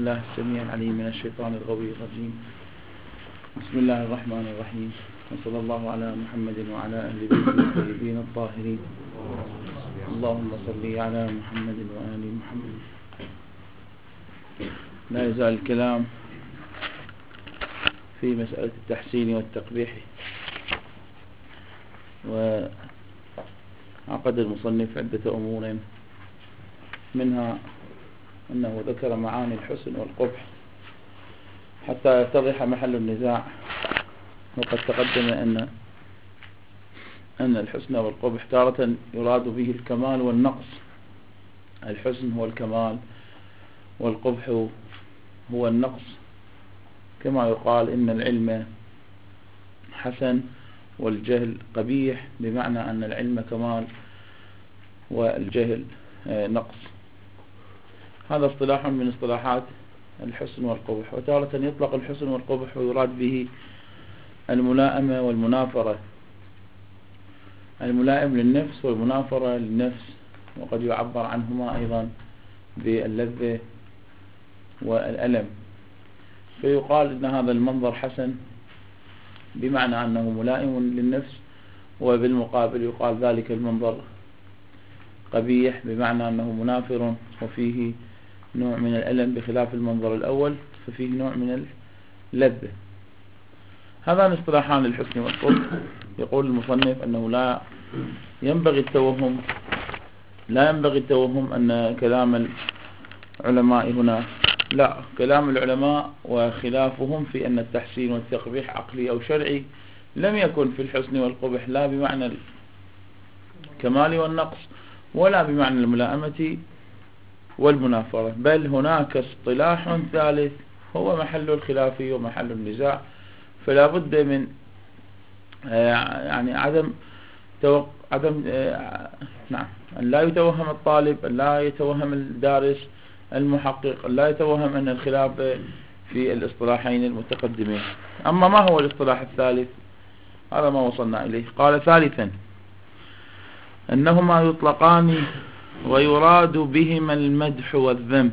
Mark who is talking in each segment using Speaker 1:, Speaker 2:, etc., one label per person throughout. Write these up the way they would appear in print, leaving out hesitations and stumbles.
Speaker 1: بالله السميع العليم من الشيطان الغوي الرجيم. بسم الله الرحمن الرحيم، وصلى الله على محمد وعلى أهل بيته الطيبين الطاهرين. اللهم صل على محمد وآل محمد. لا يزال الكلام في مسألة التحسين والتقبيح، وعقد المصنف عدة أمور، منها أنه ذكر معاني الحسن والقبح حتى يتضح محل النزاع. وقد تقدم أن الحسن والقبح تارة يراد به الكمال والنقص. الحسن هو الكمال والقبح هو النقص، كما يقال إن العلم حسن والجهل قبيح، بمعنى أن العلم كمال والجهل نقص. هذا اصطلاح من اصطلاحات الحسن والقبح. وتارة يطلق الحسن والقبح ويراد به الملائمة والمنافرة، الملائم للنفس والمنافرة للنفس، وقد يعبر عنهما أيضا باللذة والألم. فيقال إن هذا المنظر حسن بمعنى أنه ملائم للنفس، وبالمقابل يقال ذلك المنظر قبيح بمعنى أنه منافر وفيه نوع من الألم، بخلاف المنظر الأول ففيه نوع من اللذة. هذان اصطلاحان للحسن والقبح. يقول المصنف أنه لا ينبغي التوهم أن كلام العلماء هنا، لا، كلام العلماء وخلافهم في أن التحسين والتقبيح عقلي أو شرعي لم يكن في الحسن والقبح لا بمعنى الكمال والنقص ولا بمعنى الملائمة والمنافرة، بل هناك اصطلاح ثالث هو محل الخلاف ومحل النزاع. فلا بد من يعني أن لا يتوهم الطالب، أن لا يتوهم الدارس المحقق، أن لا يتوهم أن الخلاف في الاصطلاحين المتقدمين. أما ما هو الاصطلاح الثالث؟ هذا ما وصلنا إليه. قال ثالثا أنهما يطلقان ويراد بهما المدح والذم،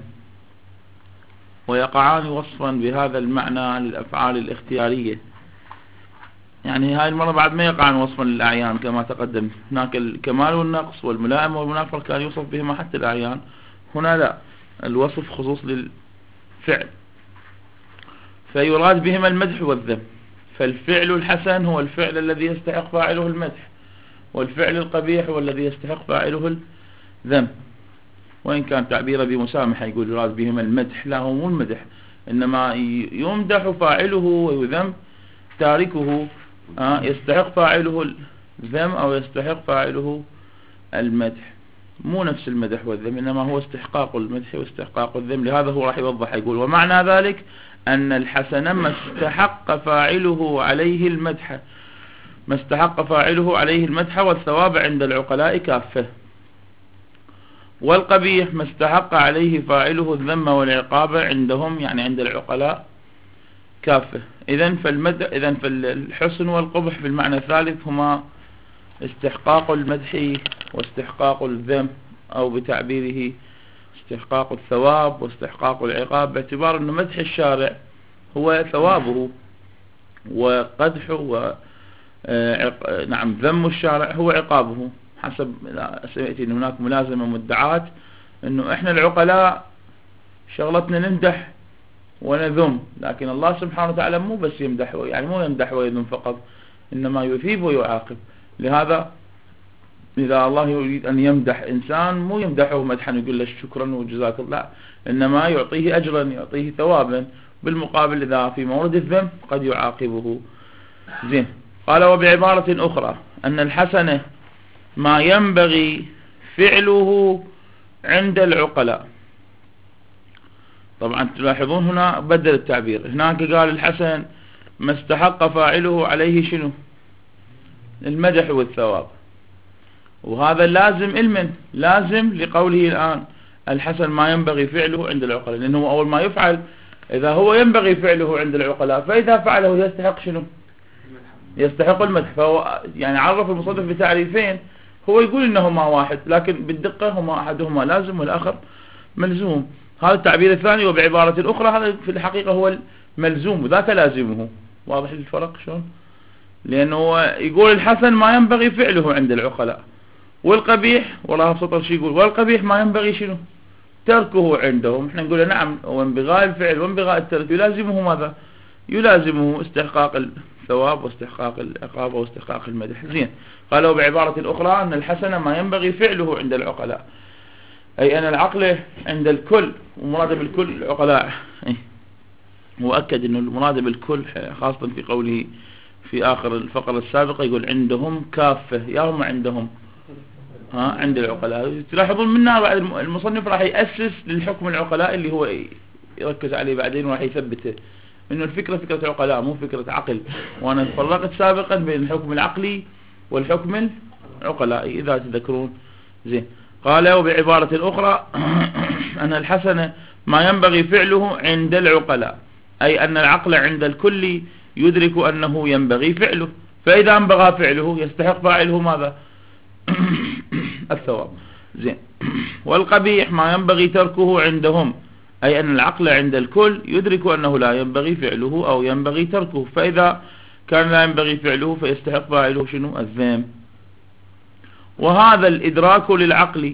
Speaker 1: ويقعان وصفا بهذا المعنى للأفعال الاختيارية. يعني هاي المرة بعد ما يقعان وصفا للأعيان كما تقدم. هناك الكمال والنقص والملائمة والمنافر كان يوصف بهما حتى الأعيان، هنا لا، الوصف خصوص للفعل. فيراد بهما المدح والذم. فالفعل الحسن هو الفعل الذي يستحق فاعله المدح، والفعل القبيح هو الذي يستحق فاعله الذم. وإن كان تعبيره بمسامحة يقول يراد بهما المدح، لا، هو مو المدح، إنما يمدح فاعله ويذم تاركه، يستحق فاعله الذم أو يستحق فاعله المدح. مو نفس المدح والذم، إنما هو استحقاق المدح واستحقاق الذم. لهذا هو راح يوضح، يقول ومعنى ذلك أن الحسن ما استحق فاعله عليه المدح والثواب عند العقلاء كافة، والقبيح ما استحق عليه فاعله الذم والعقاب عندهم، يعني عند العقلاء كافة. إذن فالحسن والقبح في المعنى الثالث هما استحقاق المدح واستحقاق الذم، أو بتعبيره استحقاق الثواب واستحقاق العقاب، باعتبار أن مدح الشارع هو ثوابه، وقدح ذم الشارع هو عقابه، حسب سمعت أن هناك ملازمة مدعاة أنه إحنا العقلاء شغلتنا نمدح ونذم، لكن الله سبحانه وتعالى مو بس يمدح، يعني مو يمدح ويذم فقط، إنما يثيب ويعاقب. لهذا إذا الله يريد أن يمدح إنسان مو يمدحه مدحا يقول له شكرا وجزاك الله، إنما يعطيه أجرا، يعطيه ثوابا. بالمقابل إذا في مورد الذم قد يعاقبه. زين. قال وبعبارة أخرى أن الحسنة ما ينبغي فعله عند العقلاء. طبعا تلاحظون هنا بدل التعبير، هناك قال الحسن ما استحق فاعله عليه شنو؟ المدح والثواب، وهذا لازم علما، لازم لقوله الآن الحسن ما ينبغي فعله عند العقلاء، لأنه أول ما يفعل إذا هو ينبغي فعله عند العقلاء، فإذا فعله يستحق شنو؟ يستحق المدح. فهو يعني عرف المصنف بتعريفين، هو يقول إنهما واحد، لكن بالدقة هما أحدهما لازم والآخر ملزوم. هذا التعبير الثاني. وبعبارة الأخرى هذا في الحقيقة هو الملزوم وذاك لازمه. واضح الفرق شلون؟ لأنه يقول الحسن ما ينبغي فعله عند العقلاء، والقبيح والله بسطر شي يقول والقبيح ما ينبغي شنو تركه عندهم. احنا نقول نعم وانبغاء الفعل وانبغاء الترك يلازمه ماذا؟ يلازمه استحقاق الثواب واستحقاق العقاب واستحقاق المدح. زين. قالوا بعبارة الأخرى أن الحسن ما ينبغي فعله عند العقلاء، أي أن العقل عند الكل، ومراد بالكل العقلاء. وأكد أنه المراد بالكل خاصة في قوله في آخر الفقرة السابقة يقول عندهم كافة، يا هم عندهم عند العقلاء. تلاحظون منا بعد المصنف راح يأسس للحكم العقلاء اللي هو يركز عليه بعدين وراح يثبته انه الفكرة فكرة عقلاء مو فكرة عقل. وانا فرقت سابقا بين الحكم العقلي والحكم العقلائي اذا تذكرون. زين. قال وبعبارة الاخرى ان الحسن ما ينبغي فعله عند العقلاء، اي ان العقل عند الكل يدرك انه ينبغي فعله، فاذا انبغى فعله يستحق فاعله ماذا؟ الثواب. زين. والقبيح ما ينبغي تركه عندهم، أي أن العقل عند الكل يدرك أنه لا ينبغي فعله أو ينبغي تركه، فإذا كان لا ينبغي فعله فيستحق فاعله شنو؟ الذم. وهذا الإدراك للعقل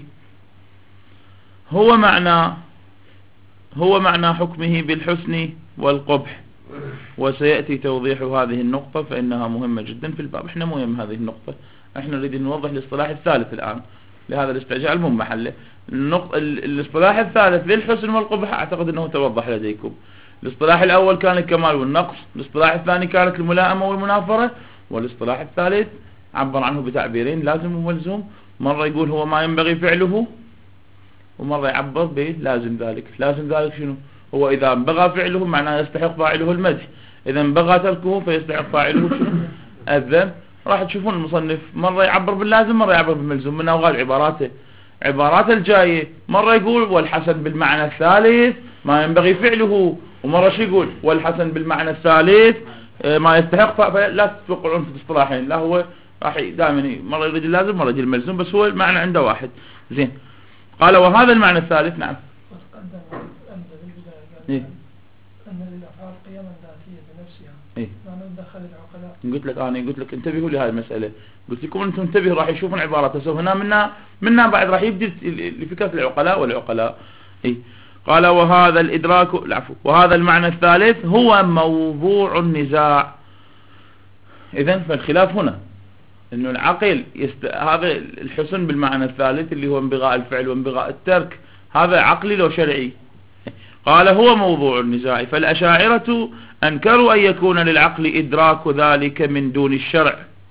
Speaker 1: هو معنى حكمه بالحسن والقبح، وسيأتي توضيح هذه النقطة فإنها مهمة جدا في الباب. احنا مهم هذه النقطة، احنا نريد نوضح الاصطلاح الثالث الآن، لهذا الاستعجال مو محله. الاصطلاح الثالث للحسن والقبح اعتقد انه توضح لديكم. الاصطلاح الاول كان الكمال والنقص، الاصطلاح الثاني كانت الملائمة والمنافرة، والاصطلاح الثالث عبر عنه بتعبيرين لازم وملزوم. مرة يقول هو ما ينبغي فعله، ومرة يعبر بلازم ذلك. لازم ذلك شنو؟ هو اذا انبغى فعله معناه يستحق فاعله المدح، اذا انبغى تركه فيستحق فاعله شنو؟ الذم. راح تشوفون المصنف مرة يعبر باللازم مرة يعبر بالملزوم من أوغال عباراته الجاية. مرة يقول والحسن بالمعنى الثالث ما ينبغي فعله، ومرة شو يقول والحسن بالمعنى الثالث ما يستحق. فلا تتوقعون في الاصطلاحين، لا هو راح دائما مرة يريد اللازم مرة يريد الملزوم، بس هو المعنى عنده واحد. زين. قال وهذا المعنى الثالث. نعم.
Speaker 2: وتقدم أنت بالبداية أن للأفعال قيما ذاتية بنفسها. ما ندخل العقلاء.
Speaker 1: قلت لك انتبهوا لهذه المسألة. قلت لكم انتم انتبهوا راح يشوفون عبارات سو هنا منا بعد راح يبدي لفكرة العقلاء والعقلاء. قال وهذا الإدراك وهذا المعنى الثالث هو موضوع النزاع. إذن فالخلاف هنا انه العقل هذا الحسن بالمعنى الثالث اللي هو انبغاء الفعل وانبغاء الترك، هذا عقلي لو شرعي. قال هو موضوع النزاع. فالأشاعرة أنكروا أن يكون للعقل إدراك ذلك من دون الشرع،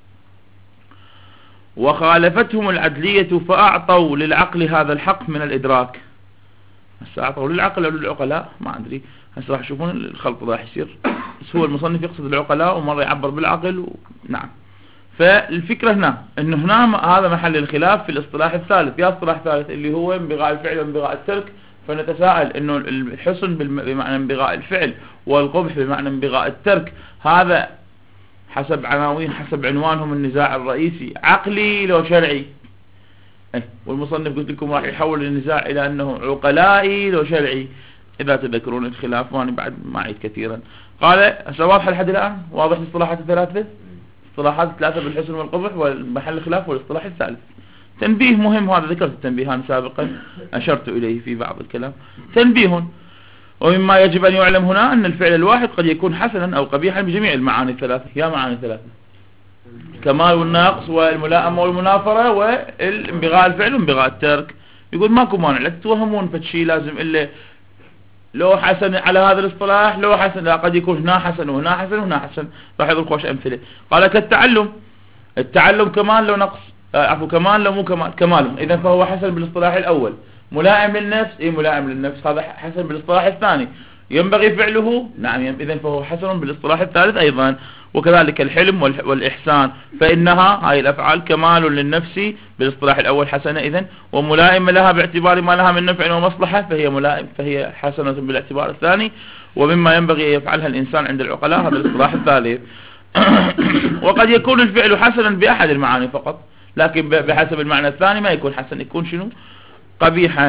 Speaker 1: وخالفتهم العدلية فأعطوا للعقل هذا الحق من الإدراك. هسه أعطوا للعقل أو للعقلاء ما أدري، هسه راح تشوفون الخلط راح يصير، بس هو المصنف يقصد العقلاء ومرة يعبر بالعقل نعم. فالفكرة هنا انه هنا هذا محل الخلاف في الاصطلاح الثالث. يا اصطلاح ثالث اللي هو انبغاء الفعل وانبغاء الترك، فنتساءل انه الحسن بمعنى انبغاء الفعل والقبح بمعنى انبغاء الترك، هذا حسب عنوانهم النزاع الرئيسي عقلي لو شرعي. والمصنف قلت لكم راح يحول النزاع الى انه عقلائي لو شرعي اذا تذكرون الخلاف، وانا بعد ما اعيد كثيرا. قال واضح لحد الان؟ واضح الاصطلاحات الثلاثة؟ اصطلاحات الثلاثة بالحسن والقبح والمحل الخلاف والاصطلاح الثالث. تنبيه مهم، هذا ذكرت التنبيهان سابقا أشرت إليه في بعض الكلام. تنبيه. ومما يجب أن يعلم هنا أن الفعل الواحد قد يكون حسنا أو قبيحا بجميع المعاني الثلاثة. يا معاني ثلاثة: الكمال والنقص والملائمة والمنافرة والانبغاء الفعل وانبغاء الترك. يقول ماكو مانع لا تتوهمون فشي لازم إلا لو حسن على هذا الاصطلاح لو حسن، لا قد يكون هنا حسن وهنا حسن وهنا حسن. راح يضرب خوش أمثلة. قال التعلم كمال لو نقص، كمال لو مو كمال، إذا فهو حسن بالاصطلاح الأول. ملائم للنفس، ملائم للنفس، هذا حسن بالاصطلاح الثاني. ينبغي فعله، نعم، إذا فهو حسن بالاصطلاح الثالث أيضا. وكذلك الحلم والإحسان، فإنها هاي الأفعال كمال للنفس بالاصطلاح الأول حسنة إذن، وملائم لها باعتبار ما لها من نفع ومصلحة فهي حسنة بالاعتبار الثاني، ومما ينبغي أن يفعلها الإنسان عند العقلاء هذا الاصطلاح الثالث. وقد يكون الفعل حسنا بأحد المعاني فقط، لكن بحسب المعنى الثاني ما يكون حسن، يكون شنو؟ قبيحا.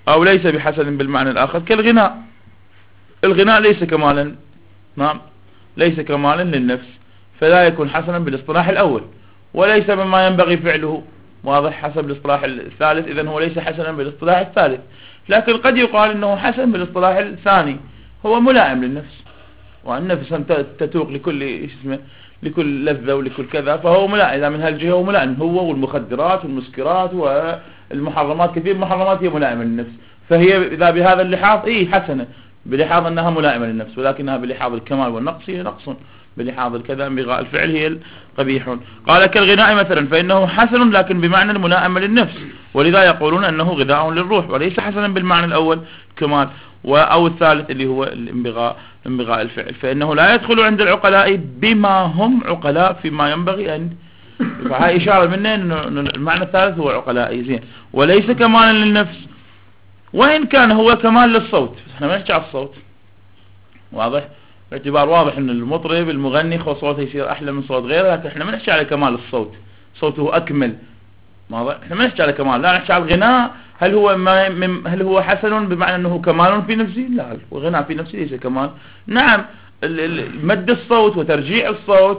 Speaker 1: أو ليس بحسن بالمعنى الآخر كالغناء. الغناء ليس كمالا، نعم ليس كمالا للنفس، فلا يكون حسنا بالاصطلاح الأول، وليس مما ينبغي فعله، واضح، حسب الاصطلاح الثالث، إذن هو ليس حسنا بالاصطلاح الثالث. لكن قد يقال إنه حسن بالاصطلاح الثاني، هو ملائم للنفس، والنفس تتوق لكل لذة ولكل كذا، فهو ملائم. إذا من هالجهة هو ملائم، هو والمخدرات والمسكرات والمحرمات، كثير محرمات هي ملائمة للنفس، فهي إذا بهذا اللحاظ حسنة، بلحاظ أنها ملائمة للنفس، ولكنها بلحاظ الكمال والنقص هي نقص، بلحاظ الكذا انبغاء الفعل هي قبيح. قال كالغناء مثلا فإنه حسن لكن بمعنى الملائمة للنفس، ولذا يقولون أنه غذاء للروح، وليس حسنا بالمعنى الأول كمال، أو الثالث اللي هو انبغاء الفعل، فإنه لا يدخل عند العقلاء بما هم عقلاء فيما ينبغي أن، فهي إشارة منه أن المعنى الثالث هو عقلائي. زين، وليس كمالا للنفس، وإن كان هو كمال للصوت. احنا ما نحكي على الصوت، واضح، باعتبار واضح ان المطرب المغني صوته يصير احلى من صوت غيره، لكن احنا ما نحكي على كمال الصوت، صوته اكمل، واضح، احنا ما نحكي على كمال، لا نحكي على الغناء. هل هو حسن بمعنى انه كمال في نفسه؟ لا، الغناء في نفسه ليس كمال. نعم، مد الصوت وترجيع الصوت،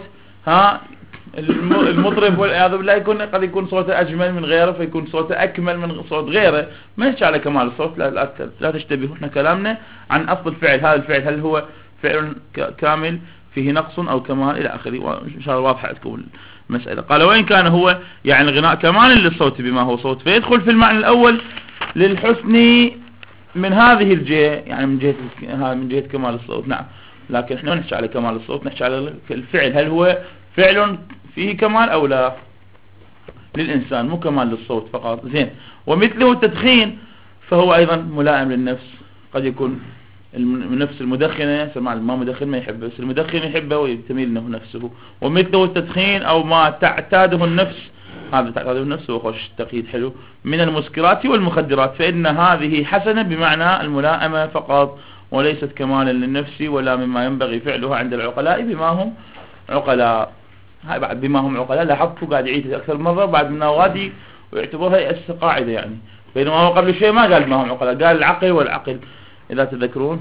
Speaker 1: المطرب والعياذ بالله قد يكون صوته اجمل من غيره، فيكون صوته اكمل من صوت غيره، ما نحكي على كمال الصوت، لا تشتبهوا، احنا كلامنا عن اصل الفعل. هذا الفعل هل هو فعل كامل فيه نقص او كمال الى اخره، وان شاء الله واضحه لكم المساله. قال وان كان هو يعني الغناء كمالا للصوت بما هو صوت، فيدخل في المعنى الاول للحسن من هذه الجهه، يعني من جهه كمال الصوت. نعم، لكن احنا ما نحكي على كمال الصوت، نحكي على الفعل، هل هو فعل فيه كمال او لا للانسان، مو كمال للصوت فقط. زين، ومثله التدخين فهو ايضا ملائم للنفس، قد يكون النفس المدخنة، سمع ما مدخن ما يحبه، بس المدخن يحبه ويتميل له نفسه. ومثله التدخين او ما تعتاده النفس، هذا تعتاده النفس وخوش التقييد حلو، من المسكرات والمخدرات، فإن هذه حسنة بمعنى الملائمة فقط، وليست كمالا للنفس ولا مما ينبغي فعله عند العقلاء بما هم عقلاء. هاي بعد بما هم عقلاء، لاحظتوا قاعد يعيد أكثر مرة بعد من غادي، ويعتبرها يأس قاعدة يعني، بينما هو قبل شيء ما قال بما هم عقلاء، قال العقل والعقل إذا تذكرون.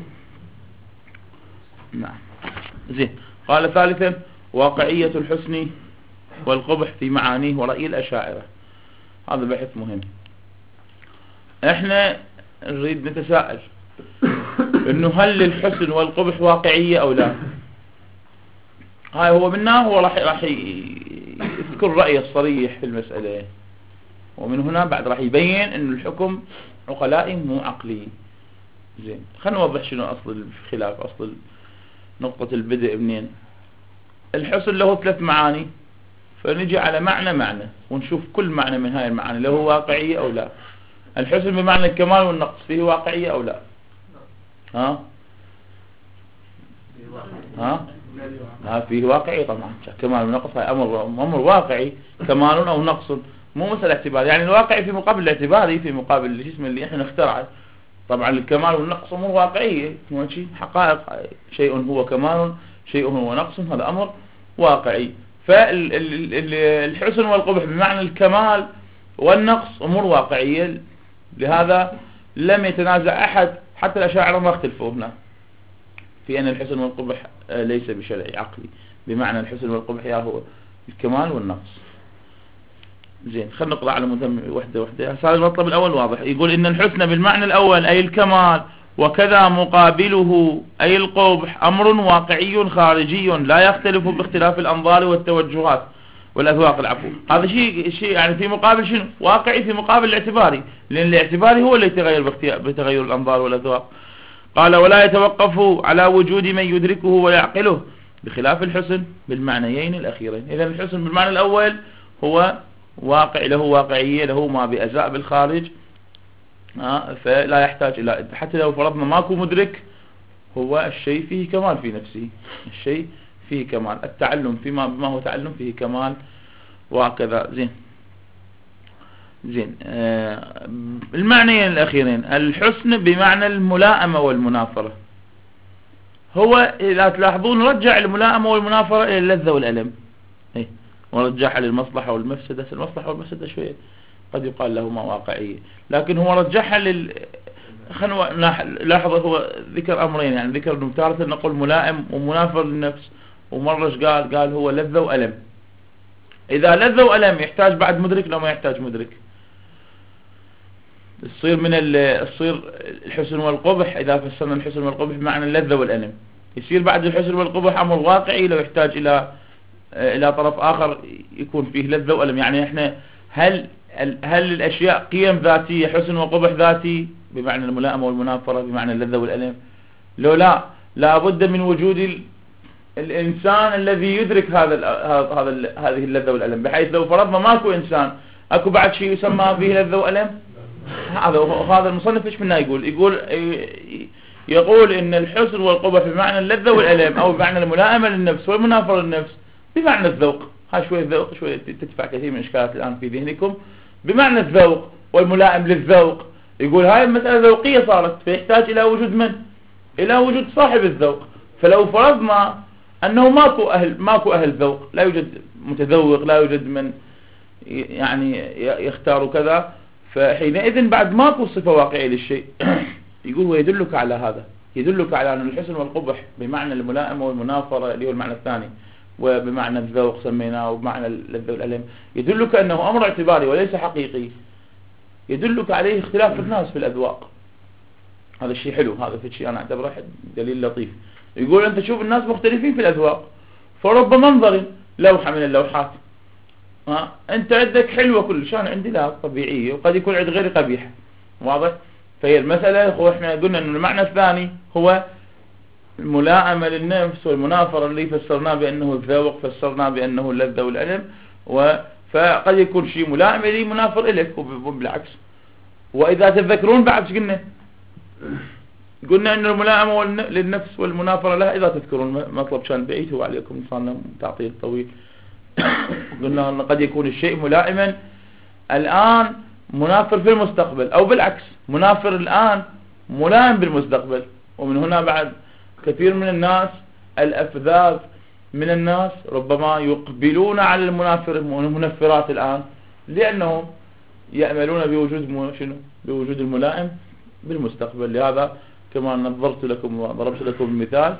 Speaker 1: نعم. زين، قال ثالثا واقعية الحسن والقبح في معانيه ورأي الأشاعرة. هذا بحث مهم، احنا نريد نتساءل انه هل الحسن والقبح واقعية او لا. هاي هو منا هو راح يذكر رأيه الصريح في المسألة، ومن هنا بعد راح يبين انه الحكم عقلائي مو عقلي. زين، خلينا نوضح شنو اصل الخلاف، اصل نقطة البدء منين. الحسن له 3 معاني، فنجي على معنى ونشوف كل معنى من هاي المعاني له واقعية او لا. الحسن بمعنى الكمال والنقص فيه واقعية او لا؟ فيه واقعي طبعا، كمال ونقص هاي امر واقعي، كمال او نقص مو مسألة اعتبار، يعني الواقعي في مقابل الاعتباري، في مقابل الجسم اللي احنا نخترعه. طبعا الكمال والنقص امور واقعية، حقائق، شيء هو كمال شيء هو نقص، هذا امر واقعي. فالحسن والقبح بمعنى الكمال والنقص امور واقعية، لهذا لم يتنازع احد، حتى الاشاعرة ما اختلفوا هنا في ان الحسن والقبح ليس بشرعي عقلي، بمعنى الحسن والقبح يا هو الكمال والنقص. زين، خلينا نقرأ على متم وحدة. هذا المطلب الأول واضح، يقول إن الحسن بالمعنى الأول أي الكمال، وكذا مقابله أي القبح أمر واقعي خارجي لا يختلف باختلاف الأنظار والتوجهات والأذواق. العفو، هذا شيء يعني في مقابل شنو؟ واقعي في مقابل الاعتباري، لأن الاعتباري هو اللي يتغير بتغير الأنظار والأذواق. قال ولا يتوقف على وجود من يدركه ويعقله، بخلاف الحسن بالمعنيين الأخيرين. إذا الحسن بالمعنى الأول هو واقع، له واقعية، له ما بأجزاء بالخارج، فلا يحتاج إلى، حتى لو فرضنا ماكو مدرك، هو الشيء فيه كمال في نفسه، الشيء فيه كمال، التعلم فيما بما هو تعلم فيه كمال وهكذا. زين، المعنيين الأخيرين، الحسن بمعنى الملائمة والمنافرة. هو إذا تلاحظون رجع الملائمة والمنافرة إلى اللذة والألم، ورجعها للمصلحة والمفسدة. المصلحة والمفسدة شوية قد يقال لهما واقعية، لكن هو رجعها خلينا لاحظ هو ذكر أمرين، يعني ذكر أنه تارة نقول ملائم ومنافر للنفس، ومرة قال هو لذة وألم. إذا لذة وألم يحتاج بعد مدرك لو ما يحتاج مدرك؟ يصير يصير الحسن والقبح. إذا فسرنا الحسن والقبح بمعنى اللذة والألم، يصير بعد الحسن والقبح أمر واقعي لو يحتاج إلى طرف آخر يكون فيه لذة وألم. يعني إحنا هل الأشياء قيم ذاتية حسن وقبح ذاتي بمعنى الملائمة والمنافرة بمعنى اللذة والألم؟ لو لا بد من وجود الإنسان الذي يدرك هذه اللذة والألم، بحيث لو فرضنا ماكو إنسان أكو بعد شيء يسمى فيه لذة وألم. هذا المصنف ايش منا يقول ان الحسن والقبح بمعنى اللذة والألم او بمعنى الملائمة للنفس والمنافرة للنفس بمعنى الذوق. هاي شوية ذوق شوية تدفع كثير من الاشكالات الان في ذهنكم. بمعنى الذوق والملائم للذوق، يقول هاي المسألة ذوقية صارت، فيحتاج الى وجود من؟ الى وجود صاحب الذوق. فلو فرضنا انه ماكو اهل ذوق، لا يوجد متذوق، لا يوجد من يعني يختار كذا، فحينئذ بعد ماكو صفة واقعية للشيء. يقول ويدلك على هذا، يدلك على أن الحسن والقبح بمعنى الملائمة والمنافرة اللي هو المعنى الثاني، وبمعنى الذوق سميناه، وبمعنى اللذة والألم، يدلك أنه أمر اعتباري وليس حقيقي، يدلك عليه اختلاف الناس في الأذواق. هذا الشيء حلو، هذا في شيء أنا أعتبره دليل لطيف. يقول أنت شوف الناس مختلفين في الأذواق، فرب منظر لوحة من اللوحات انت عندك حلوة كل شان، عندي لا طبيعية، وقد يكون عند غير قبيح. واضح؟ فهي المسألة هو احنا قلنا ان المعنى الثاني هو الملائمة للنفس والمنافرة اللي فسرناه بانه الذوق، فسرناه بانه اللذة والألم، فقد يكون شيء ملائم لي منافر إليك وبالعكس. واذا تذكرون بعد قلنا ان الملائمة للنفس والمنافرة لها، اذا تذكرون مطلب كان بعيد هو عليكم صار تعطيل طويل. قلنا أن قد يكون الشيء ملائما الآن منافر في المستقبل، أو بالعكس منافر الآن ملائم بالمستقبل. ومن هنا بعد كثير من الناس الأفذاذ من الناس ربما يقبلون على المنفرات الآن، لأنهم يأملون بوجود الملائم بالمستقبل. لهذا كما نظرت لكم وضربت لكم المثال،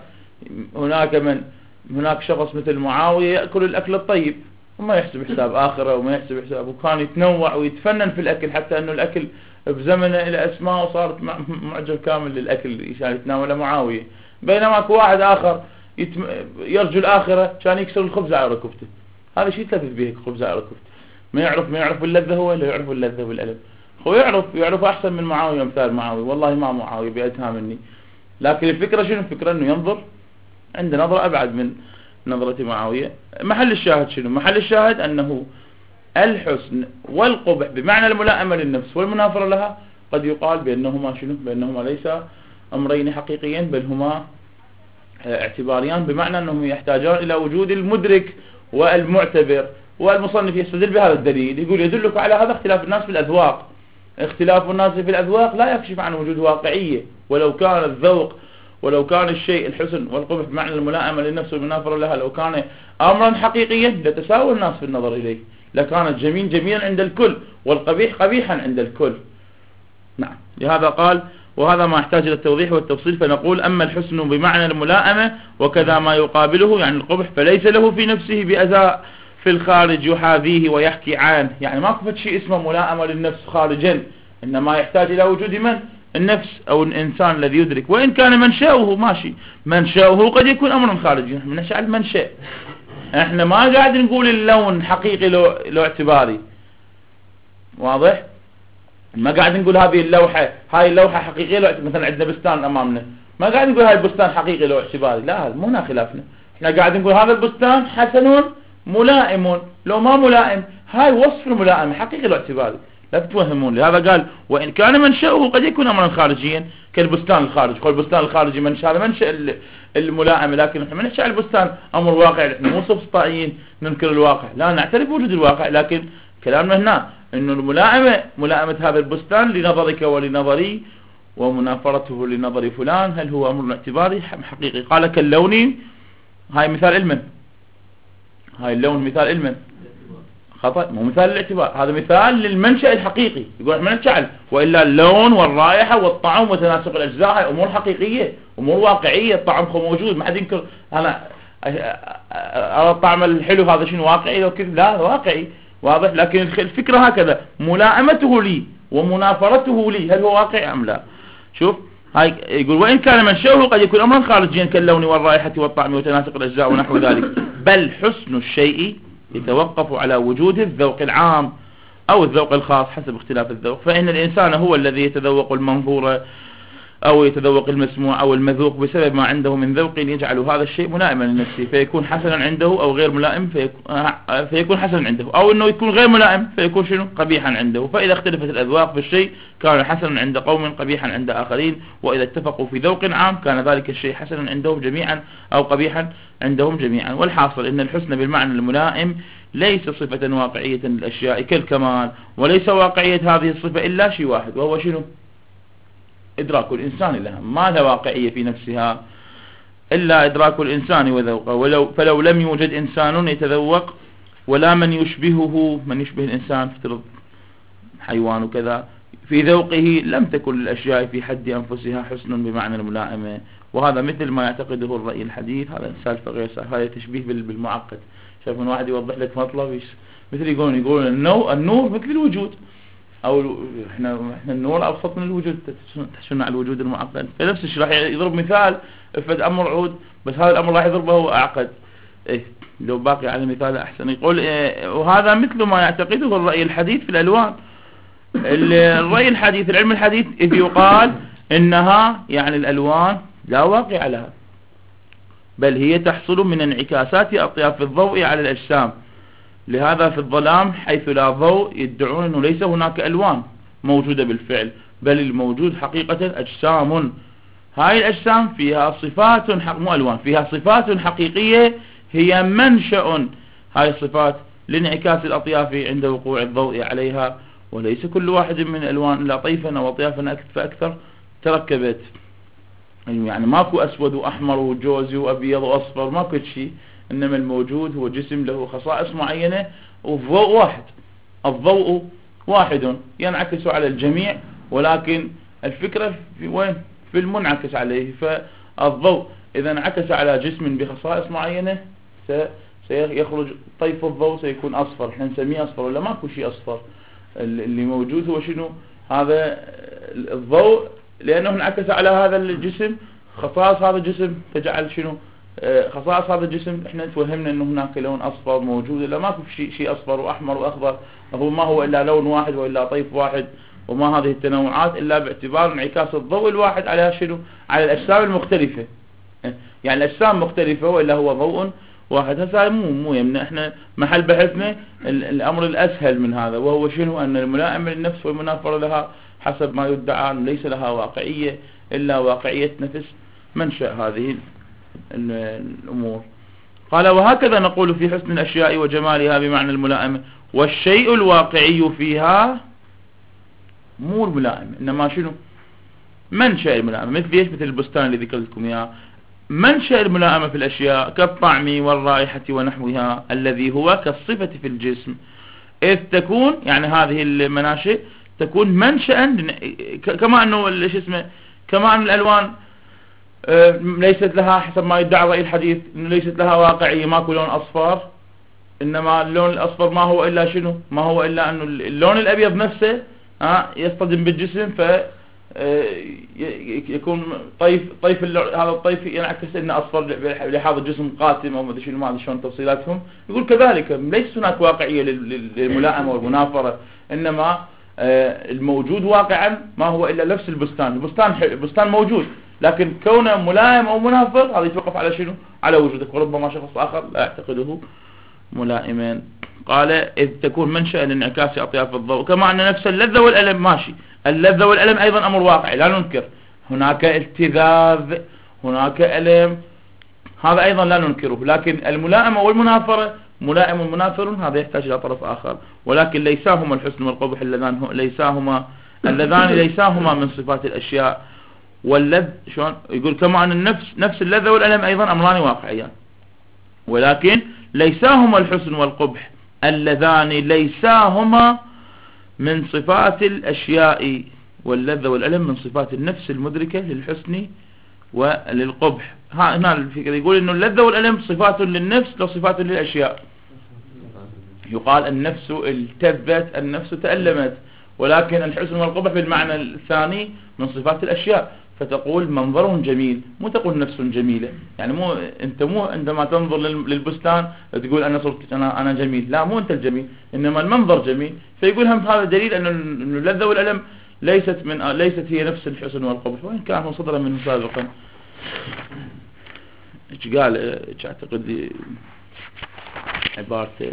Speaker 1: هناك شخص مثل معاوية يأكل الأكل الطيب وما يحسب حساب آخرة وما يحسب حساب، وكان يتنوع ويتفنن في الأكل، حتى أنه الأكل بزمنه إلى أسماء وصارت معجب كامل للأكل عشان يتناوله معاوية. بينما واحد آخر يرجو الآخرة كان يكسر الخبز على ركبته. هذا شيء تلفت به خبز على ركبته، ما يعرف اللذة هو اللي يعرف اللذة والألم. هو يعرف أحسن من معاوية، مثال معاوية والله ما معاوية بأدها مني، لكن الفكرة شنو؟ الفكرة أنه ينظر عند نظرة أبعد من نظرة معاوية. محل الشاهد شنو؟ محل الشاهد أنه الحسن والقبح بمعنى الملائمة للنفس والمنافرة لها قد يقال بأنهما ليس أمرين حقيقيين، بل هما اعتباريان، بمعنى أنهم يحتاجان إلى وجود المدرك والمعتبر. والمصنف يستدل بهذا الدليل، يقول يدلك على هذا اختلاف الناس في الأذواق. اختلاف الناس في الأذواق لا يكشف عن وجود واقعية، ولو كان الذوق ولو كان الشيء الحسن والقبح بمعنى الملائمة للنفس والمنافرة لها لو كان أمرا حقيقيا لتساوى الناس في النظر إليه، لكان الجميل جميلا عند الكل والقبيح قبيحا عند الكل. نعم، لهذا قال وهذا ما يحتاج إلى التوضيح والتفصيل، فنقول أما الحسن بمعنى الملائمة وكذا ما يقابله يعني القبح، فليس له في نفسه بأذى في الخارج يحاذيه ويحكي عنه. يعني ما كفت شيء اسمه ملائمة للنفس خارجا، إنما يحتاج إلى وجود من؟ النفس أو الإنسان الذي يدرك، وإن كان منشأه ماشي، منشأه قد يكون أمرا خارجي، من نشأ المنشأ. احنا ما قاعد نقول اللون حقيقي لو اعتباري، واضح؟ ما قاعد نقول هذه اللوحة حقيقية لو مثلا عندنا بستان أمامنا، ما قاعد نقول هاي البستان حقيقي لو اعتباري، لا، مو هنا خلافنا. احنا قاعد نقول هذا البستان حسن ملائم، لو ما ملائم هاي وصف الملائمة حقيقي لو اعتباري، لا تتوهمون. لهذا قال وإن كان منشأه قد يكون أمرا خارجيا كالبستان الخارجي. قال البستان الخارجي منشأ الملائمة، لكن احنا منشأ البستان أمر واقع، احنا مو سفسطائيين ننكر الواقع، لا نعترف بوجود الواقع، لكن كلامنا هنا إنه ملائمة هذا البستان لنظرك ولنظري، ومنافرته لنظر فلان، هل هو أمر اعتباري حقيقي؟ قال كاللون، هاي مثال علما، هاي اللون مثال علما خطأ، مو مثال الاعتبار، هذا مثال للمنشأ الحقيقي. يقول احنا نجعل، وإلا اللون والرائحة والطعم وتناسق الأجزاء هاي أمور حقيقية، أمور واقعية. الطعم موجود، ما حد ينكر. أنا أرى الطعم الحلو، هذا شنو واقعي لو كذا؟ لا، واقعي واضح. لكن الفكرة هكذا، ملائمته لي ومنافرته لي، هل هو واقعي أم لا؟ شوف هاي يقول وإن كان منشأه قد يكون أمرا خارجيا كاللون والرائحة والطعم وتناسق الأجزاء ونحو ذلك، بل حسن الشيء يتوقف على وجود الذوق العام أو الذوق الخاص حسب اختلاف الذوق. فإن الإنسان هو الذي يتذوق المنظور أو يتذوق المسموع أو المذوق بسبب ما عنده من ذوق يجعل هذا الشيء ملائما لنفسه فيكون حسنا عنده، أو غير ملائم فيكون حسنا عنده، أو أنه يكون غير ملائم فيكون شنو؟ قبيحا عنده. فإذا اختلفت الأذواق في الشيء كان حسنا عند قوم قبيحا عند آخرين، وإذا اتفقوا في ذوق عام كان ذلك الشيء حسنا عندهم جميعا أو قبيحا عندهم جميعا. والحاصل أن الحسن بالمعنى الملائم ليس صفة واقعية للأشياء كالكمال، وليس واقعية هذه الصفة إلا شيء واحد، وهو شنو؟ إدراك الإنسان لها، ما لها واقعية في نفسها إلا إدراك الإنسان وذوقه. فلو لم يوجد إنسان يتذوق ولا من يشبهه، من يشبه الإنسان افترض حيوان وكذا في ذوقه، لم تكن الأشياء في حد أنفسها حسن بمعنى الملائمة. وهذا مثل ما يعتقده الرأي الحديث. هذا سالفة غير سالفة، هذا تشبيه بالمعقد. شايف من واحد يوضح لك مطلب مثل يقولون النور مثل الوجود، أو احنا النور أبسط من الوجود، تحسن على الوجود المعقد. فنفس الشيء راح يضرب مثال افرض أمر عود، بس هذا الأمر راح يضربه هو أعقد. لو باقي على مثال أحسن. يقول وهذا مثل ما يعتقده الرأي الحديث في الألوان. الرأي الحديث، العلم الحديث، إذ يقال إنها يعني الألوان لا واقع لها، بل هي تحصل من انعكاسات أطياف الضوء على الأجسام. لهذا في الظلام حيث لا ضوء يدعون أنه ليس هناك ألوان موجودة بالفعل، بل الموجود حقيقة أجسام. هاي الأجسام فيها صفات مو ألوان، فيها صفات حقيقية هي منشأ هاي الصفات لانعكاس الأطياف عند وقوع الضوء عليها. وليس كل واحد من الألوان إلا طيفا أو أطيافا فأكثر تركبت. يعني ماكو أسود وأحمر وجوزي وأبيض وأصفر، ماكو شيء. إنما الموجود هو جسم له خصائص معينة والضوء واحد. الضوء واحد ينعكس على الجميع، ولكن الفكرة في وين؟ في المنعكس عليه. فالضوء إذا انعكس على جسم بخصائص معينة سيخرج طيف الضوء سيكون أصفر، احنا نسميه أصفر ولا ماكو شيء أصفر. اللي موجود هو شنو؟ هذا الضوء، لأنه انعكس على هذا الجسم. خصائص هذا الجسم تجعل شنو؟ خصائص هذا الجسم احنا توهمنا انه هناك لون اصفر موجود، لا ماكو شيء اصفر واحمر واخضر. هو ما هو الا لون واحد والا طيف واحد، وما هذه التنوعات الا باعتبار انعكاس الضوء الواحد على شنو؟ على الاجسام المختلفة. يعني الاجسام مختلفة والا هو ضوء واحد. هذا مو يمنع احنا محل بحثنا الامر الاسهل من هذا، وهو شنو؟ ان الملائمة للنفس والمنافرة لها حسب ما يدعى ليس لها واقعية الا واقعية نفس منشأ هذه الأمور. قال وهكذا نقول في حسن الأشياء وجمالها بمعنى الملائمة، والشيء الواقعي فيها مو الملائمة إنما شنو؟ منشأ الملائمة. مثل ايش؟ مثل البستان اللي ذكرت لكم إياه. منشأ الملائمة في الأشياء كالطعم والرائحة ونحوها الذي هو كالصفة في الجسم، إذ تكون يعني هذه المناشئ تكون منشأ كما أنه كما أن الألوان ليست لها حسب ما يدعى الرأي الحديث إنه ليست لها واقعية، ماكو لون أصفر. إنما اللون الأصفر ما هو إلا شنو؟ ما هو إلا أنه اللون الأبيض نفسه يصطدم بالجسم يكون طيف هذا الطيف ينعكس إنه أصفر لهذا الجسم قاتم أو ما أدري شنو، ما أدري شلون تفصيلاتهم. يقول كذلك ليس هناك واقعية للملائمة والمنافرة، إنما الموجود واقعا ما هو إلا نفس البستان. البستان موجود، لكن كونه ملائم أو منافر هذا يتوقف على شنو؟ على وجودك. وربما شخص آخر لا يعتقده ملائما. قال إذ تكون منشأ لانعكاس أطياف الضوء، كما أن نفس اللذة والألم ماشي. اللذة والألم أيضا أمر واقعي لا ننكر، هناك التذاذ هناك ألم، هذا أيضا لا ننكره. لكن الملائمة والمنافرة، ملائم ومنافر، هذا يحتاج إلى طرف آخر. ولكن ليساهما الحسن والقبح اللذان ليساهما من صفات الأشياء. واللذ شلون يقول كما أن نفس اللذة والألم أيضا أمران واقعيان، ولكن ليساهما الحسن والقبح اللذان ليسا هما من صفات الأشياء، واللذة والألم من صفات النفس المدركة للحسن وللقبح. هنا الفكرة يقول إنه اللذة والألم صفات للنفس لا صفات للأشياء. يقال النفس التذت، النفس تألمت، ولكن الحسن والقبح بالمعنى الثاني من صفات الأشياء. فتقول منظر جميل، مو تقول نفس جميلة. يعني أنت مو عندما تنظر للبستان تقول أنا جميل، لا، مو أنت الجميل، إنما المنظر جميل. فيقول هم هذا دليل أن اللذة والألم ليست هي نفس الحسن والقبح، وإن كان صدر منه سابقا. ايش قال؟ اعتقد عبارته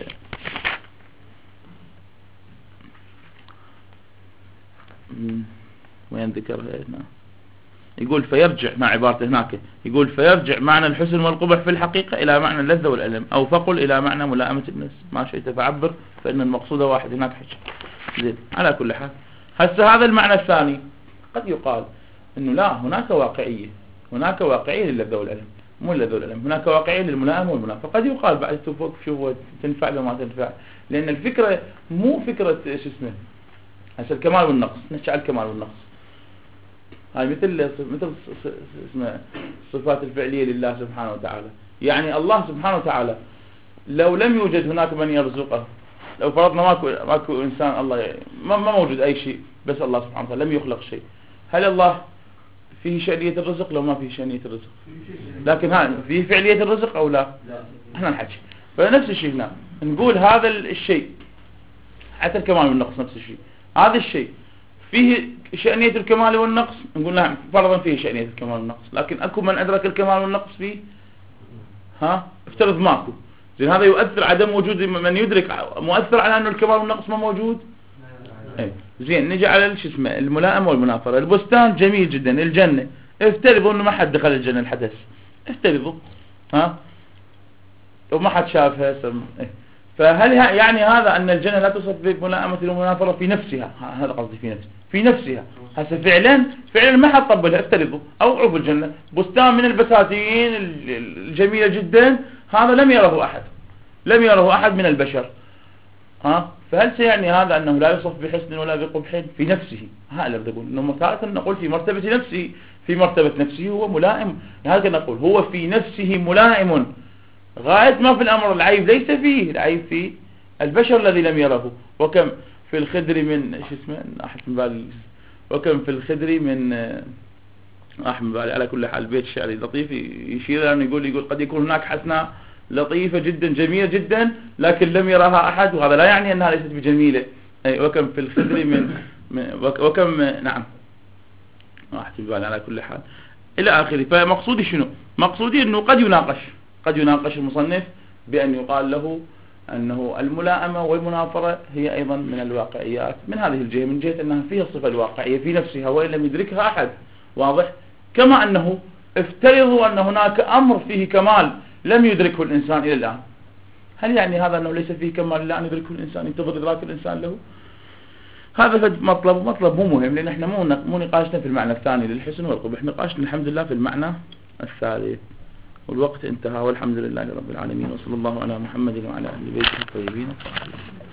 Speaker 1: وين ذكرها هنا؟ يقول فيرجع مع عبارته هناك، يقول فيرجع معنى الحسن والقبح في الحقيقة إلى معنى اللذة والألم، أو فقل إلى معنى ملائمة النفس، ما شئت فعبر، فإن المقصود واحد هناك حكي. زين، على كل حال هسه هذا المعنى الثاني قد يقال إنه لا، هناك واقعية للذة والألم، مو اللذة والألم، هناك واقعية للملائمة والمنافقة. قد يقال بعد شوفوا تنفع لو ما تنفع، لأن الفكرة مو فكرة ايش اسمه هسه الكمال والنقص. نحكي على الكمال والنقص، هاي مثل اسمه الصفات الفعلية لله سبحانه وتعالى. يعني الله سبحانه وتعالى لو لم يوجد هناك من يرزقه، لو فرضنا ماكو إنسان، الله ما موجود أي شيء، بس الله سبحانه وتعالى لم يخلق شيء، هل الله فيه شأنية الرزق؟ لو ما فيه شأنية الرزق، لكن فيه فعلية الرزق أو لا؟ احنا نحكي. فنفس الشيء هنا نقول هذا الشيء حتى الكمال والنقص نفس الشيء، هذا الشيء فيه شأنية الكمال والنقص، نقول نعم فرضا فيه شأنية الكمال والنقص، لكن أكو من أدرك الكمال والنقص فيه؟ افترض ماكو، زين هذا يؤثر عدم وجود من يدرك، مؤثر على أنه الكمال والنقص ما موجود. زين نجي على شو اسمه الملائمة والمنافرة. البستان جميل جدا، الجنة افترضوا انه ما حد دخل الجنة الحدث، افترضوا وما حد شافها فهل يعني هذا ان الجنة لا تصف بالملائمة والمنافرة في نفسها؟ هذا قصدي في نفسها. هسه فعلا ما حد طبلها، افترضوا او عرفوا الجنة بستان من البساتين الجميلة جدا، هذا لم يره احد من البشر، فهل سيعني هذا أنه لا يصف بحسن ولا بقبح في نفسه؟ هذا اللي نقول، إنه تارة نقول في مرتبة نفسه، في مرتبة نفسه هو ملائم، هذا نقول هو في نفسه ملائم غاية ما في الأمر. العيب ليس فيه، العيب في البشر الذي لم يره. وكم في الخدر من وكم في الخدر من أحمد بالي. على كل حال بيت شعري لطيف يشير أنه يقول قد يكون هناك حسنة لطيفة جدا جميلة جدا لكن لم يراها أحد، وهذا لا يعني أنها ليست بجميلة. وكم في الخدر وكم نعم أحسب بالي. على كل حال إلى آخره. فمقصودي شنو؟ مقصودي أنه قد يناقش المصنف بأن يقال له أنه الملائمة والمنافرة هي أيضا من الواقعيات من هذه الجهة، من جهة أنها فيها الصفة الواقعية في نفسها وإن لم يدركها أحد، واضح؟ كما أنه افترضوا أن هناك أمر فيه كمال لم يدركه الإنسان إلى الآن، هل يعني هذا أنه ليس فيه كمال لا يدركه الإنسان، ينتظر إدراك الإنسان له؟ هذا مطلب مو مهم، لأن احنا مو نقاشنا في المعنى الثاني للحسن والقبح، نقاشنا الحمد لله في المعنى الثالث. والوقت انتهى، والحمد لله رب العالمين، وصلى الله على محمد وعلى آله وصحبه الطيبين.